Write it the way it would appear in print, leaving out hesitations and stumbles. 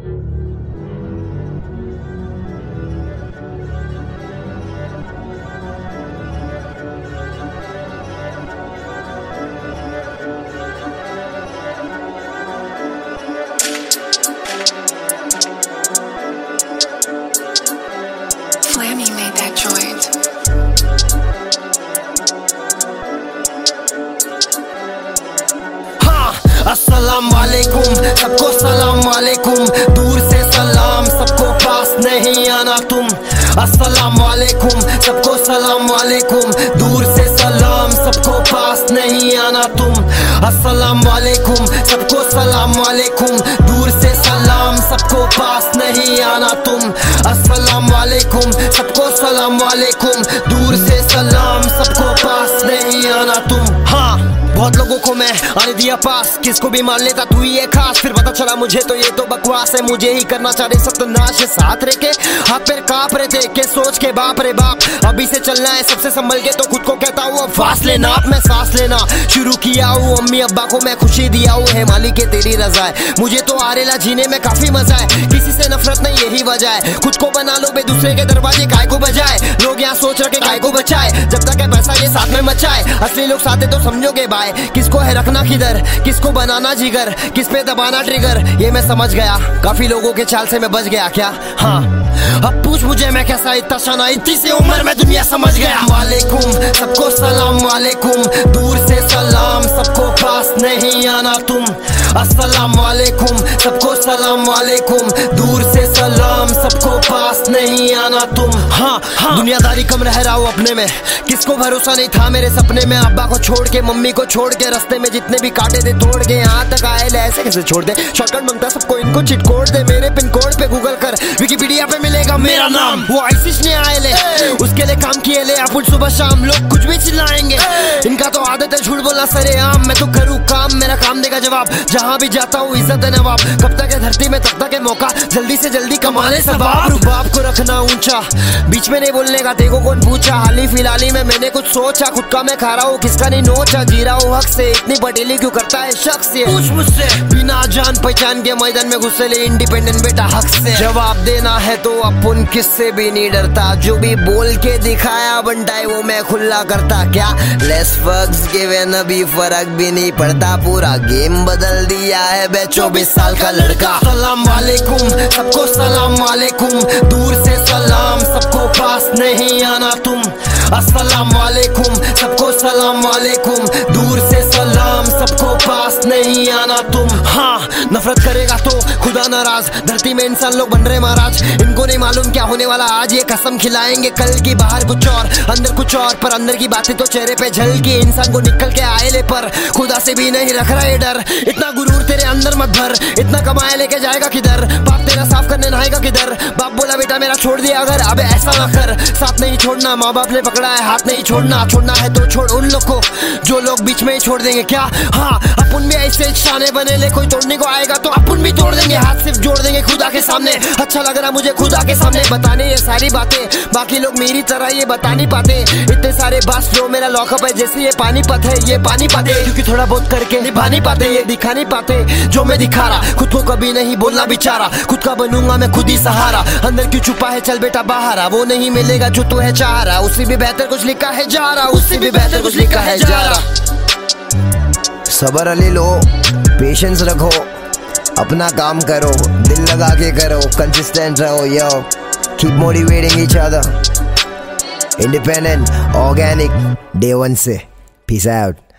Flammy made that joint. अस्सलाम वालेकुम, सबको सलाम वालेकुम, दूर से सलाम, सबको पास नहीं आना तुम। अस्सलाम वालेकुम, सबको सलाम वालेकुम, दूर से सलाम, सबको पास नहीं आना तुम। अस्सलाम वालेकुम, सबको सलाम वालेकुम, दूर से सलाम, सबको पास नहीं आना तुम। अस्सलाम वालेकुम, सबको सलाम वालेकुम, दूर से सलाम, सबको पास नहीं आना तुम। हाँ, बहुत लोगों को मैं आने दिया पास, किसको भी मान लेता तू ही है खास। फिर पता चला मुझे तो ये तो बकवास है, मुझे ही करना चाह रहे सत्यानाश है। साथ रह के हाथ पैर कांप रहे थे के सोच के बाप रे बाप, अभी से चलना है सबसे संभल के, तो खुद को कहता हूँ अब फासले नाप। मैं सांस लेना शुरू किया हूँ, अम्मी अब्बा को मैं खुशी दिया हूँ, है मालिक के तेरी रजा है। मुझे तो आरेला जीने में काफी मजा है, किसी से नफरत नहीं यही वजह है। खुद को बना लो बे दूसरे के दरवाजे काय को बजाए, लोग यहाँ सोच रखे काय को बचाए, जब तक है पैसा ये साथ में मचाए। असली लोग साथ है तो समझोगे बाय, किसको है रखना किधर, किसको बनाना जिगर, किस पे दबाना ट्रिगर, ये मैं समझ गया। काफी लोगों के चाल से मैं बच गया क्या? हाँ, अब पूछ मुझे मैं कैसा इतना शाना, इतनी सी उम्र में दुनिया समझ गया। वालेकुम, सबको सलाम वालेकुम, दूर से सलाम, सबको पास नहीं आना तुम। अस्सलाम वालेकुम, सबको सलाम वालेकुम, दूर से सलाम, सबको पास नहीं आना तुम। हाँ, दुनियादारी कम रह रहा हूँ अपने में, किसको भरोसा नहीं था मेरे सपने में। अब्बा को छोड़ के मम्मी को छोड़ के, रास्ते में जितने भी काटे थे तोड़ के, यहाँ तक आए ले ऐसे कैसे छोड़ दे। शॉर्टकट मांगता सबको इनको चिट कोड दे, मेरे पिन कोड पे गूगल कर, विकिपीडिया पे मिलेगा मेरा नाम। वो आईसीस ने आए ले, उसके लिए काम किए ले, अपन सुबह शाम लोग कुछ भी चिल्लाएंगे। इनका तो आदत है झूठ बोलना सरेआम, मैं तो करूँ काम, मेरा काम देगा जवाब। जहाँ भी जाता हूँ इज्जत है नवाब, कब तक है धरती में तब तक है मौका, जल्दी से जल्दी कमा ले सवाब। रुबाब को रखना ऊंचा, बीच में नहीं बोलने का देखो कौन पूछा। हाल ही फिलहाल में मैंने कुछ सोचा, खुद का मैं खा रहा हूँ किसका नहीं नोचा। जी रहा हूँ हक से, इतनी पटेली क्यों करता है शख्स ये, पूछ मुझसे। बिना जान पहचान के मैदान में घुसे ले, इंडिपेंडेंट बेटा हक से। जवाब देना है तो अपन किससे भी नहीं डरता, जो भी बोल के दिखाया बनता है वो मैं खुला करता। क्या लेस फक्स गिवन, अभी फर्क भी नहीं पड़ता, पूरा गेम बदल दिया है बे 24 साल का लड़का। सलाम वालेकुम, सबको सलाम वालेकुम, दूर से सलाम, सबको पास नहीं आना तुम। अस्सलाम वालेकुम, सबको सलाम वालेकुम, दूर से सलाम, सबको पास नहीं आना तुम। हाँ, नफरत करेगा तो खुदा नाराज, धरती में इंसान लोग बन रहे महाराज। इनको नहीं मालूम क्या होने वाला आज, ये कसम खिलाएंगे कल की, बाहर कुछ और अंदर कुछ और, पर अंदर की बातें तो चेहरे पे झलकी। इंसान को निकल के आए ले, पर खुदा से भी नहीं रख रहा है डर। इतना गुरूर तेरे अंदर मत भर, इतना कमाए लेके जाएगा किधर, बाप तेरा साफ करने नहाएगा किधर। बाप बोला बेटा मेरा छोड़ दिया अगर, अबे ऐसा ना कर, साथ नहीं छोड़ना, माँ बाप ने पकड़ा है हाथ नहीं छोड़ना। छोड़ना है तो छोड़ उन लोग को जो लोग बीच में ही छोड़ देंगे क्या? हाँ, अपन भी ऐसे शाने बने ले, कोई तोड़ने को आएगा तो अपन भी तोड़ देंगे, हाथ सिर्फ जोड़ देंगे खुदा के सामने। अच्छा लग रहा मुझे खुदा के सामने बताने ये सारी बातें, बाकी लोग मेरी तरह ये बता नहीं पाते। इतने सारे बास जो मेरा लॉकअप है, जैसे ये पानीपत है ये पानी पाते, क्योंकि थोड़ा बहुत करके निभा नहीं पाते, ये दिखा नहीं पाते जो मैं दिखा रहा। खुद को कभी नहीं बोलना बेचारा, खुद का बनूंगा मैं खुद ही सहारा। अंदर क्यों छुपा है चल बेटा बाहर आ, वो नहीं मिलेगा जो तू है चाह रहा। उससे भी बेहतर कुछ लिखा है जा रहा, उससे भी बेहतर कुछ लिखा है जा रहा। सबर ले लो, पेशेंस रखो, अपना काम करो, दिल लगा के करो, कंसिस्टेंट रहो। Yo, keep motivating each other, independent organic day 1 से। Peace out.